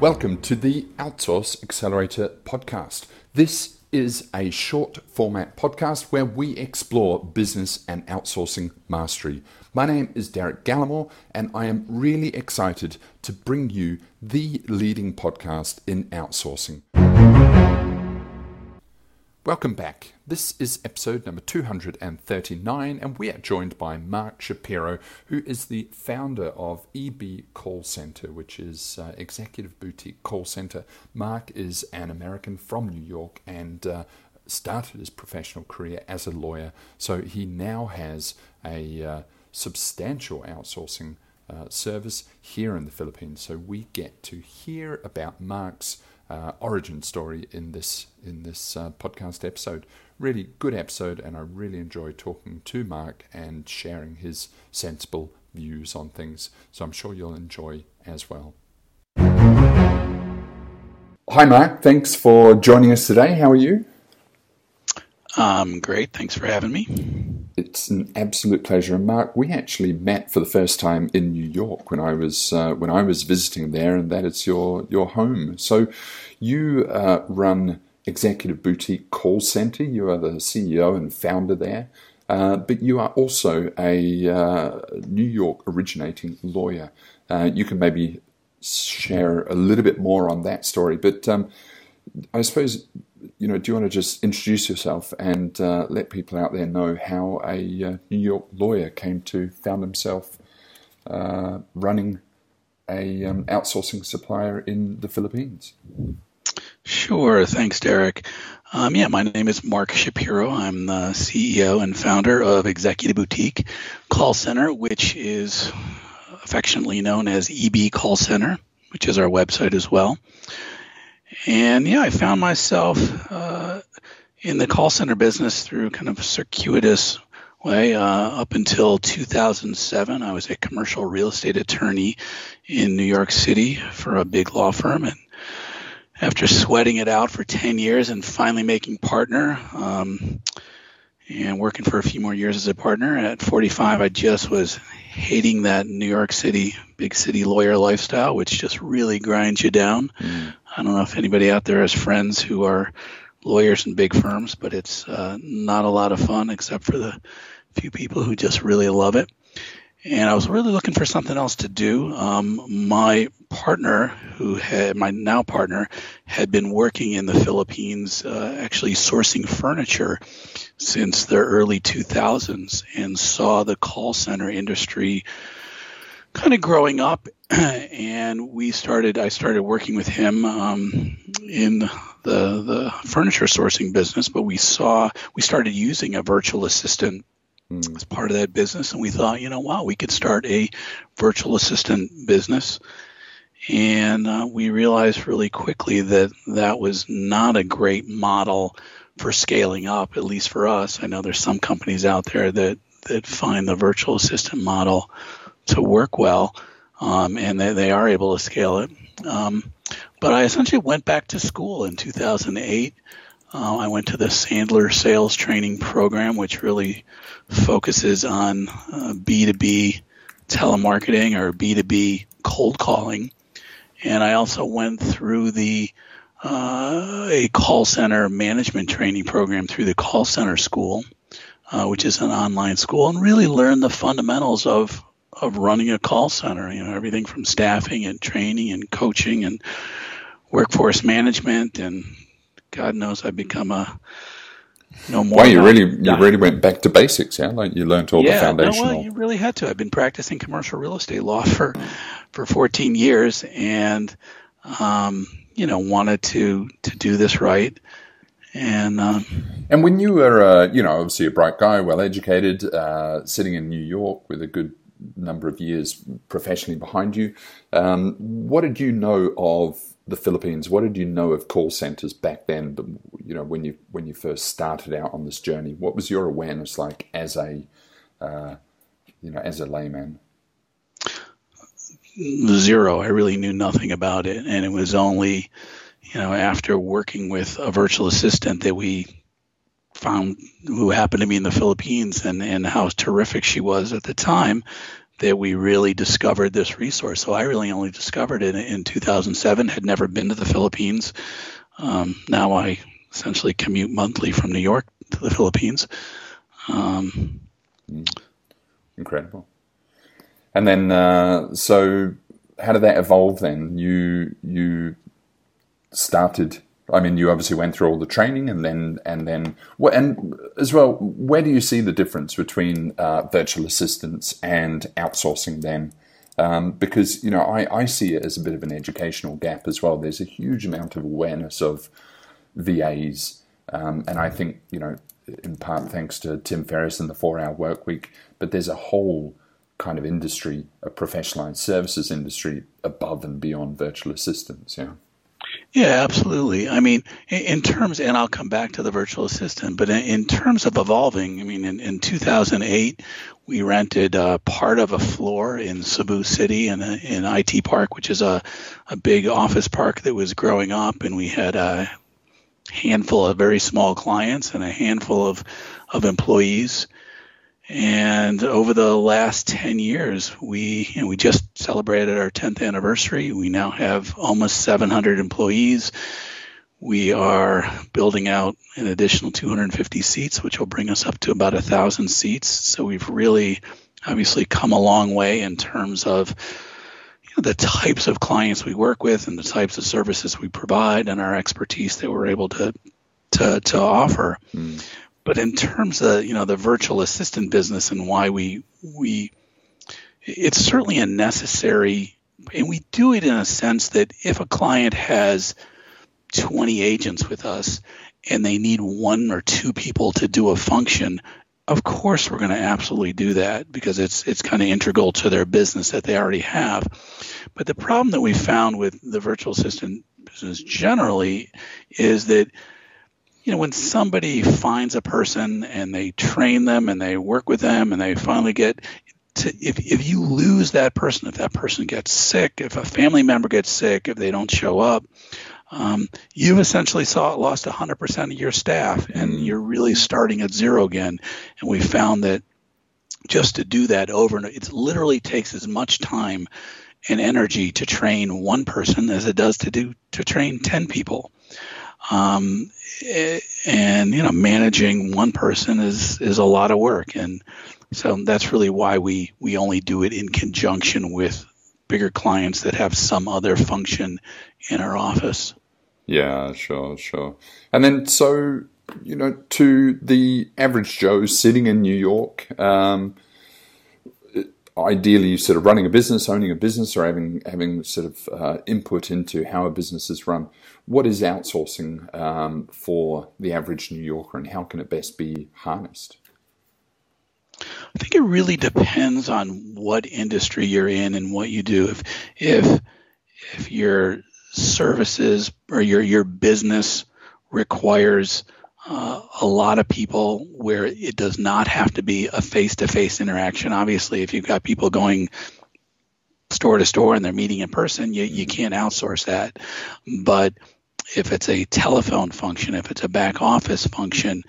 Welcome to the Outsource Accelerator podcast. This is a short format podcast where we explore business and outsourcing mastery. My name is Derek Gallimore, and I am really excited to bring you the leading podcast in outsourcing. Welcome back. This is episode number 239, and we are joined by Mark Shapiro, who is the founder of EB Call Center, which is Executive Boutique Call Center. Mark is an American from New York and started his professional career as a lawyer, so he now has a substantial outsourcing service here in the Philippines. So we get to hear about Mark's origin story in this podcast episode. Really good episode, and I really enjoy talking to Mark and sharing his sensible views on things. So I'm sure you'll enjoy as well. Hi Mark, thanks for joining us today. How are you? Great, thanks for having me. It's an absolute pleasure. And Mark, we actually met for the first time in New York when I was visiting there, and that is your home. So you run Executive Boutique Call Center. You are the CEO and founder there, but you are also a New York originating lawyer. You can maybe share a little bit more on that story, but I suppose, do you want to just introduce yourself and let people out there know how a New York lawyer came to found himself running a outsourcing supplier in the Philippines? Sure, thanks, Derek. My name is Mark Shapiro. I'm the CEO and founder of Executive Boutique Call Center, which is affectionately known as EB Call Center, which is our website as well. And I found myself in the call center business through kind of a circuitous way. Up until 2007, I was a commercial real estate attorney in New York City for a big law firm. And after sweating it out for 10 years and finally making partner and working for a few more years as a partner, at 45, I just was hating that New York City, big city lawyer lifestyle, which just really grinds you down. I don't know if anybody out there has friends who are lawyers in big firms, but it's not a lot of fun except for the few people who just really love it. And I was really looking for something else to do. My now partner, had been working in the Philippines, actually sourcing furniture since the early 2000s, and saw the call center industry kind of growing up. And I started working with him in the furniture sourcing business, but we started using a virtual assistant as part of that business, and we thought, we could start a virtual assistant business. And we realized really quickly that was not a great model for scaling up, at least for us. I know there's some companies out there that find the virtual assistant model to work well, and they are able to scale it. But I essentially went back to school in 2008. I went to the Sandler Sales Training Program, which really focuses on B2B telemarketing or B2B cold calling. And I also went through a call center management training program through the Call Center School, which is an online school, and really learned the fundamentals of running a call center, everything from staffing and training and coaching and workforce management, and God knows I've become more. Well, you really went back to basics, yeah? Like you learned all the foundational. You really had to. I've been practicing commercial real estate law for 14 years, and wanted to do this right. And when you were, obviously a bright guy, well educated, sitting in New York with a good number of years professionally behind you, what did you know of the Philippines? What did you know of call centers back then? When you first started out on this journey, what was your awareness like as a layman? Zero. I really knew nothing about it, and it was only, after working with a virtual assistant that we found, who happened to be in the Philippines, and how terrific she was at the time, that we really discovered this resource. So I really only discovered it in 2007, had never been to the Philippines. Now I essentially commute monthly from New York to the Philippines. Incredible. And then, so how did that evolve then? You started, I mean, you obviously went through all the training and then and as well, where do you see the difference between virtual assistants and outsourcing then? Because, I see it as a bit of an educational gap as well. There's a huge amount of awareness of VAs, and I think, in part thanks to Tim Ferriss and the 4-Hour Workweek, but there's a whole kind of industry, a professionalized services industry above and beyond virtual assistants. Yeah, absolutely. I mean, in terms, and I'll come back to the virtual assistant, but in terms of evolving, I mean, in 2008, we rented part of a floor in Cebu City in IT Park, which is a big office park that was growing up, and we had a handful of very small clients and a handful of employees. And over the last 10 years, we just celebrated our 10th anniversary. We now have almost 700 employees. We are building out an additional 250 seats, which will bring us up to about 1,000 seats. So we've really obviously come a long way in terms of the types of clients we work with and the types of services we provide and our expertise that we're able to offer. But in terms of, the virtual assistant business and why we it's certainly a necessary, and we do it in a sense that if a client has 20 agents with us and they need 1 or 2 people to do a function, of course we're going to absolutely do that because it's kind of integral to their business that they already have. But the problem that we found with the virtual assistant business generally is that when somebody finds a person and they train them and they work with them and they finally get to, if you lose that person, if that person gets sick, if a family member gets sick, if they don't show up, you've essentially lost 100% of your staff and you're really starting at zero again. And we found that just to do that over and it literally takes as much time and energy to train one person as it does to train 10 people. And managing one person is a lot of work, and so that's really why we only do it in conjunction with bigger clients that have some other function in our office. Yeah, sure. And then so to the average Joe sitting in New York, ideally sort of running a business, owning a business, or having sort of input into how a business is run. What is outsourcing for the average New Yorker, and how can it best be harnessed? I think it really depends on what industry you're in and what you do. If your services or your business requires a lot of people where it does not have to be a face-to-face interaction. Obviously, if you've got people going store to store and they're meeting in person, you can't outsource that. But if it's a telephone function, if it's a back office function,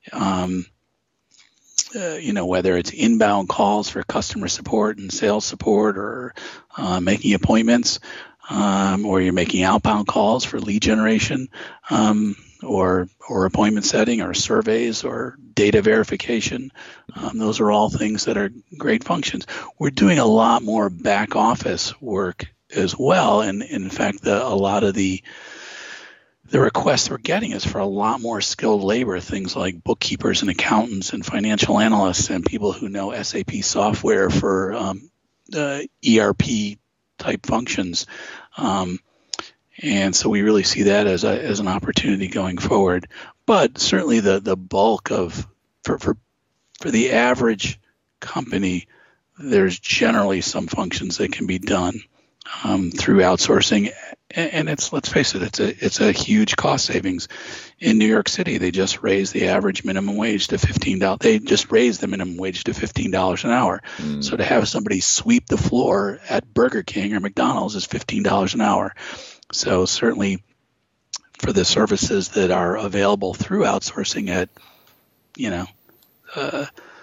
whether it's inbound calls for customer support and sales support or making appointments, or you're making outbound calls for lead generation, or appointment setting or surveys or data verification. Those are all things that are great functions. We're doing a lot more back office work as well. And in fact, a lot of the requests we're getting is for a lot more skilled labor, things like bookkeepers and accountants and financial analysts and people who know SAP software for ERP type functions. And so we really see that as an opportunity going forward. But certainly the bulk of for the average company, there's generally some functions that can be done through outsourcing. And let's face it, it's a huge cost savings. In New York City, they just raised the average minimum wage to $15. They just raised the minimum wage to $15 an hour. So to have somebody sweep the floor at Burger King or McDonald's is $15 an hour. So certainly for the services that are available through outsourcing at,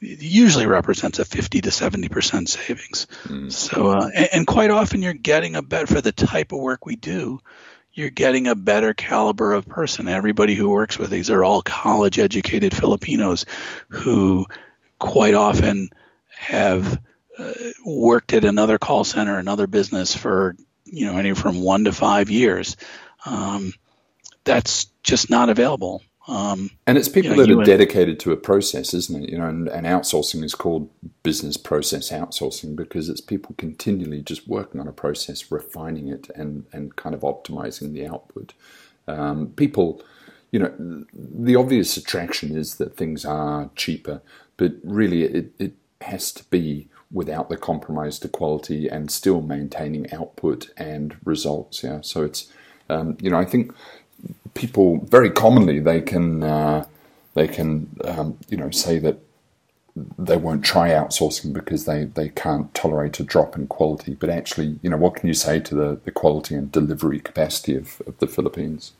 usually represents a 50 to 70% savings. So, and quite often you're getting a better, for the type of work we do, you're getting a better caliber of person. Everybody who works with these are all college educated Filipinos who quite often have worked at another call center, another business for, anywhere from 1 to 5 years. That's just not available. And it's people that are dedicated to a process, isn't it? And outsourcing is called business process outsourcing because it's people continually just working on a process, refining it, and kind of optimizing the output. People, the obvious attraction is that things are cheaper, but really it has to be without the compromise to quality and still maintaining output and results. Yeah, so it's, I think people very commonly they can say that they won't try outsourcing because they can't tolerate a drop in quality. But actually, what can you say to the quality and delivery capacity of the Philippines?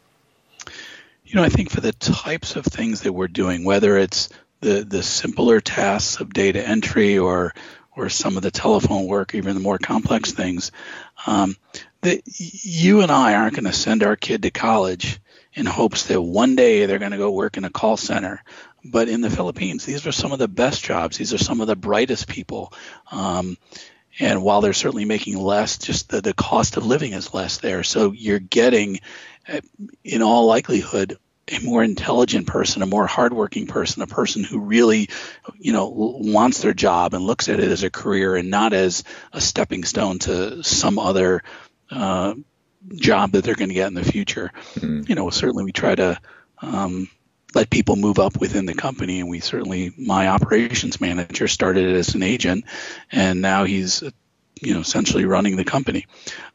I think for the types of things that we're doing, whether it's the simpler tasks of data entry or some of the telephone work, even the more complex things, that you and I aren't going to send our kid to college in hopes that one day they're going to go work in a call center. But in the Philippines, these are some of the best jobs. These are some of the brightest people. And while they're certainly making less, just the cost of living is less there. So you're getting, in all likelihood, a more intelligent person, a more hardworking person, a person who really, wants their job and looks at it as a career and not as a stepping stone to some other job that they're going to get in the future. Certainly we try to let people move up within the company, and my operations manager started as an agent, and now he's, essentially running the company.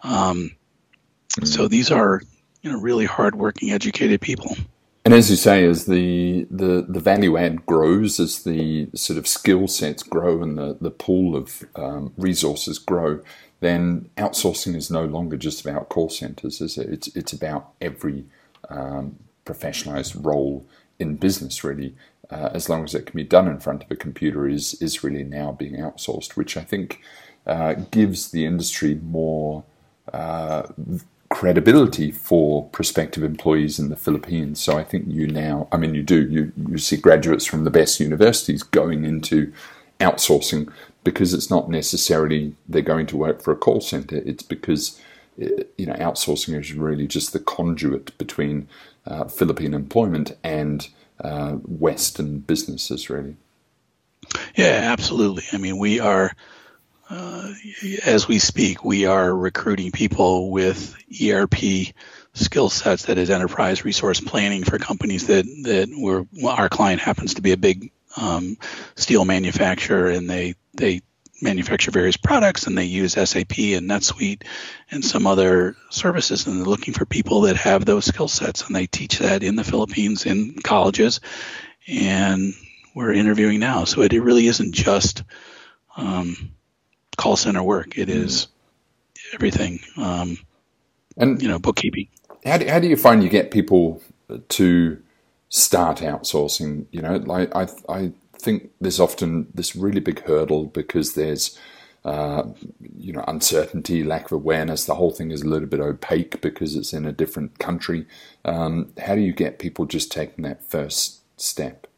So these are, really hardworking, educated people. And as you say, as the value add grows, as the sort of skill sets grow and the pool of resources grow, then outsourcing is no longer just about call centers, is it? It's about every professionalized role in business, really, as long as it can be done in front of a computer, is really now being outsourced, which I think gives the industry more credibility for prospective employees in the Philippines. So I think you see graduates from the best universities going into outsourcing because it's not necessarily they're going to work for a call center. It's because outsourcing is really just the conduit between Philippine employment and Western businesses, really. Yeah, absolutely. I mean, we are, as we speak, we are recruiting people with ERP skill sets, that is enterprise resource planning, for companies that our client happens to be a big steel manufacturer, and they manufacture various products, and they use SAP and NetSuite and some other services, and they're looking for people that have those skill sets, and they teach that in the Philippines in colleges, and we're interviewing now. So it really isn't just call center work. It is everything, and bookkeeping. How do you find you get people to start outsourcing? I think there's often this really big hurdle because there's uncertainty, lack of awareness. The whole thing is a little bit opaque because it's in a different country. How do you get people just taking that first step?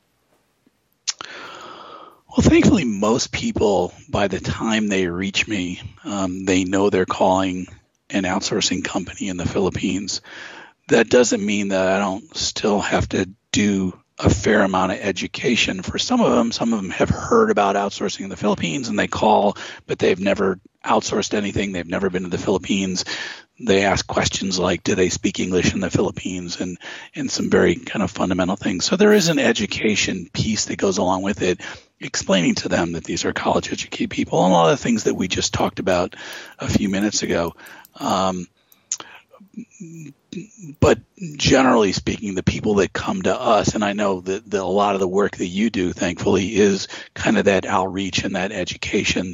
Well, thankfully, most people, by the time they reach me, they know they're calling an outsourcing company in the Philippines. That doesn't mean that I don't still have to do a fair amount of education for some of them. Some of them have heard about outsourcing in the Philippines and they call, but they've never outsourced anything. They've never been to the Philippines. They ask questions like, do they speak English in the Philippines, and some very kind of fundamental things. So there is an education piece that goes along with it, explaining to them that these are college educated people, and a lot of things that we just talked about a few minutes ago. But generally speaking, the people that come to us, and I know that a lot of the work that you do, thankfully, is kind of that outreach and that education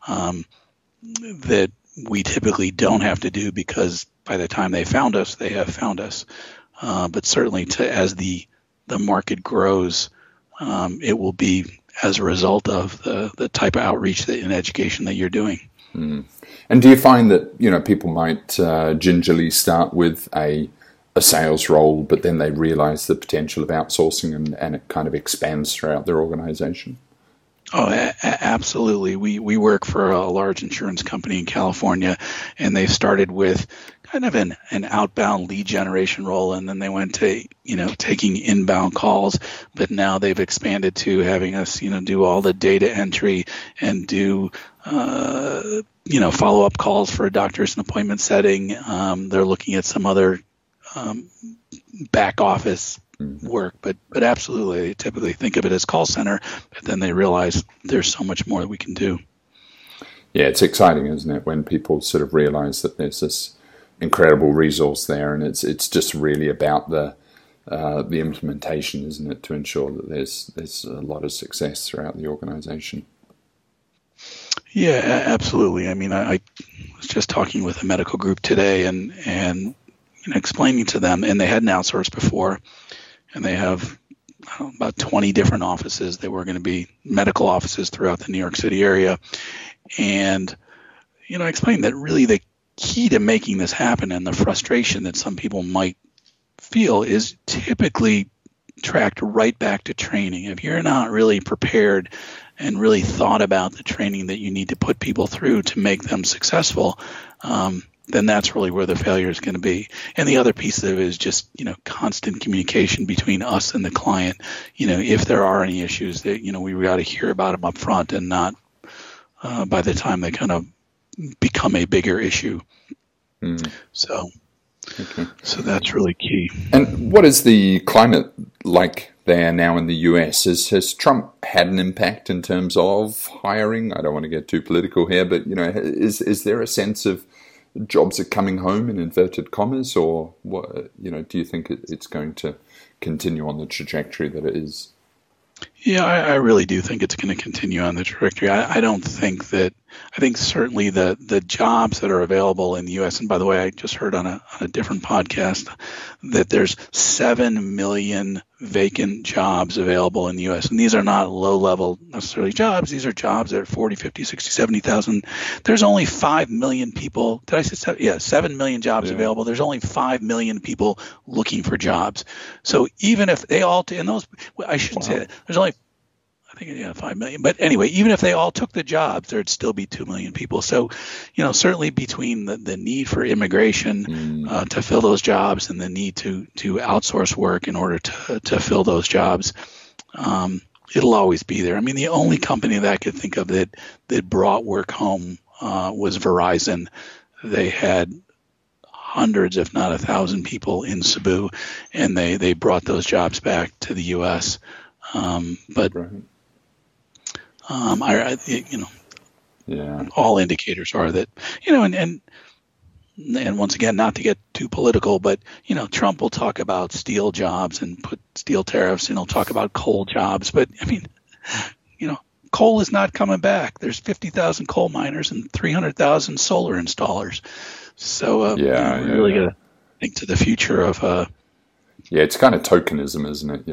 that we typically don't have to do, because by the time they found us, they have found us. But certainly as the market grows, it will be as a result of the type of outreach and education that you're doing. Mm. And do you find that, people might gingerly start with a sales role, but then they realize the potential of outsourcing and it kind of expands throughout their organization? Oh, absolutely. We work for a large insurance company in California, and they started with kind of an outbound lead generation role, and then they went to, taking inbound calls, but now they've expanded to having us, do all the data entry and do, follow-up calls for a doctor's appointment setting. They're looking at some other back office work, but absolutely, they typically think of it as call center, but then they realize there's so much more that we can do. Yeah, it's exciting, isn't it, when people sort of realize that there's this incredible resource there, and it's just really about the implementation, isn't it, to ensure that there's a lot of success throughout the organization. Yeah, absolutely. I mean, I was just talking with a medical group today and explaining to them, and they hadn't outsourced before, and they have about 20 different offices that were going to be medical offices throughout the New York City area. And, I explained that really the key to making this happen and the frustration that some people might feel is typically tracked right back to training. If you're not really prepared and really thought about the training that you need to put people through to make them successful, then that's really where the failure is going to be. And the other piece of it is just, constant communication between us and the client. If there are any issues that, we got to hear about them up front and not by the time they kind of become a bigger issue. So that's really key. And what is the climate like there now in the US? Has Trump had an impact in terms of hiring? I don't want to get too political here, but, is there a sense of jobs are coming home in inverted commas, or what? Do you think it's going to continue on the trajectory that it is? Yeah, I really do think it's going to continue on the trajectory. I don't think that. I think certainly the jobs that are available in the U.S. And by the way, I just heard on a different podcast that there's 7 million vacant jobs available in the U.S. And these are not low-level necessarily jobs. These are jobs that are 40, 50, 60, 70,000. There's only 5 million people. Did I say 7 million jobs available? There's only 5 million people looking for jobs. So even if they all, and those, I shouldn't say that. There's only, I think, 5 million. But anyway, even if they all took the jobs, there'd still be 2 million people. So, certainly between the need for immigration to fill those jobs and the need to outsource work in order to fill those jobs, it'll always be there. I mean, the only company that I could think of that brought work home was Verizon. They had hundreds, if not 1,000 people in Cebu, and they brought those jobs back to the U.S. But right. All indicators are that, and once again, not to get too political, but, Trump will talk about steel jobs and put steel tariffs, and he'll talk about coal jobs. But, I mean, coal is not coming back. There's 50,000 coal miners and 300,000 solar installers. So, really got to think to the future of it's kind of tokenism, isn't it?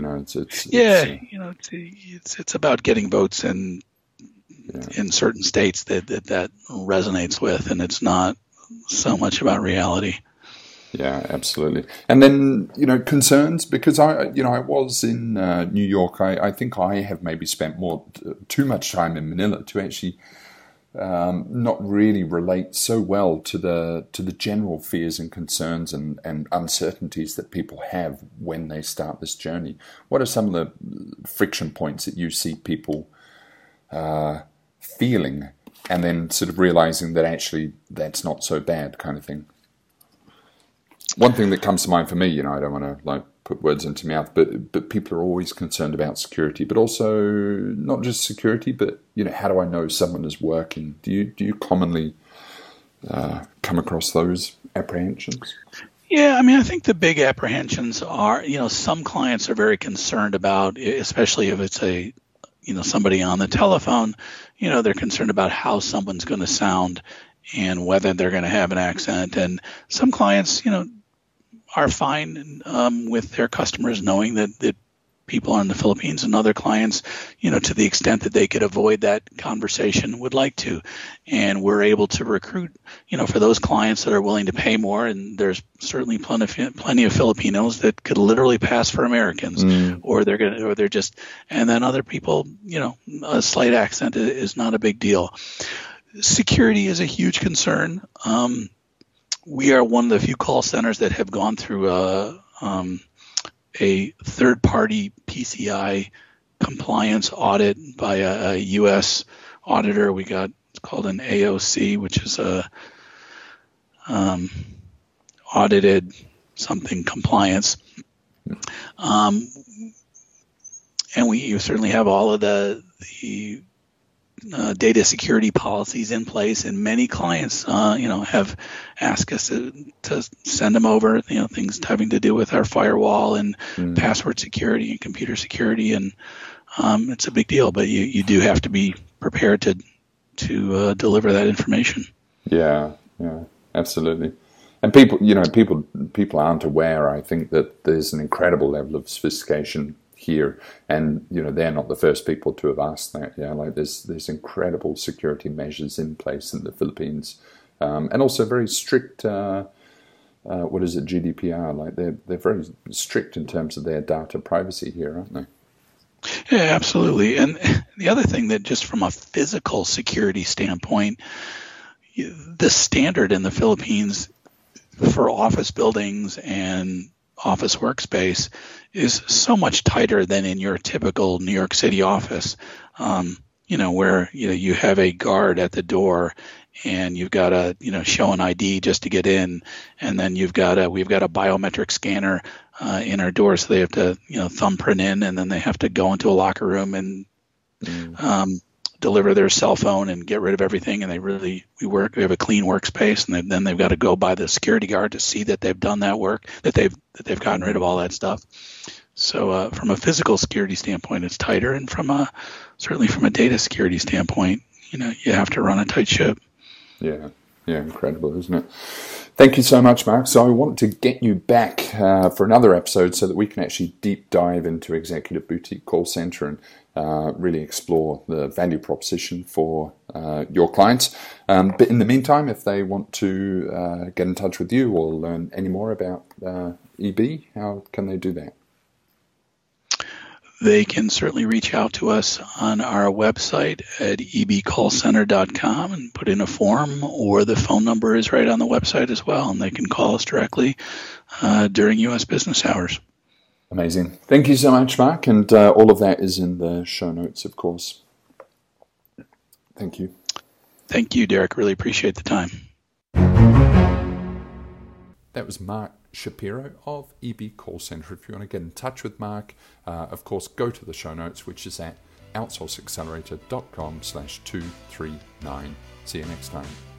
It's about getting votes in certain states that resonates with, and it's not so much about reality. Yeah, absolutely. And then, concerns, because I was in New York. I think I have maybe spent too much time in Manila to actually not really relate so well to the general fears and concerns and uncertainties that people have when they start this journey. What are some of the friction points that you see people feeling, and then sort of realizing that actually that's not so bad, kind of thing? One thing that comes to mind for me, I don't want to put words into my mouth, but people are always concerned about security, but also not just security, but how do I know someone is working? Do you commonly come across those apprehensions? Yeah, I mean, I think the big apprehensions are, some clients are very concerned about, especially if it's somebody on the telephone, they're concerned about how someone's going to sound and whether they're going to have an accent. And some clients, are fine with their customers knowing that people in the Philippines and other clients, to the extent that they could avoid that conversation, would like to. And we're able to recruit, for those clients that are willing to pay more. And there's certainly plenty of Filipinos that could literally pass for Americans, or they're just, and then other people, a slight accent is not a big deal. Security is a huge concern. We are one of the few call centers that have gone through a third-party PCI compliance audit by a U.S. auditor. It's called an AOC, which is a audited something compliance. And we certainly have all of the data security policies in place, and many clients, have asked us to send them over, things having to do with our firewall and password security and computer security, and it's a big deal. But you do have to be prepared to deliver that information. Yeah, absolutely. And people aren't aware, I think, that there's an incredible level of sophistication here, and they're not the first people to have asked that. There's incredible security measures in place in the Philippines, and also very strict. What is it, GDPR? They're very strict in terms of their data privacy here, aren't they? Yeah, absolutely. And the other thing, that just from a physical security standpoint, the standard in the Philippines for office buildings and office workspace is so much tighter than in your typical New York City office, where you have a guard at the door and you've got to show an ID just to get in, and then we've got a biometric scanner in our door, so they have to thumbprint in, and then they have to go into a locker room and deliver their cell phone and get rid of everything. And we have a clean workspace, and then they've got to go by the security guard to see that they've done that work, that they've gotten rid of all that stuff. So from a physical security standpoint, it's tighter, and certainly from a data security standpoint, you have to run a tight ship. Yeah, incredible, isn't it? Thank you so much, Mark. So I want to get you back for another episode so that we can actually deep dive into Executive Boutique Call Center and really explore the value proposition for your clients. But in the meantime, if they want to get in touch with you or learn any more about EB, how can they do that? They can certainly reach out to us on our website at ebcallcenter.com and put in a form, or the phone number is right on the website as well, and they can call us directly during U.S. business hours. Amazing. Thank you so much, Mark, and all of that is in the show notes, of course. Thank you. Thank you, Derek. Really appreciate the time. That was Mark Shapiro of EB Call Center. If you want to get in touch with Mark, of course, go to the show notes, which is at outsourceaccelerator.com/239. See you next time.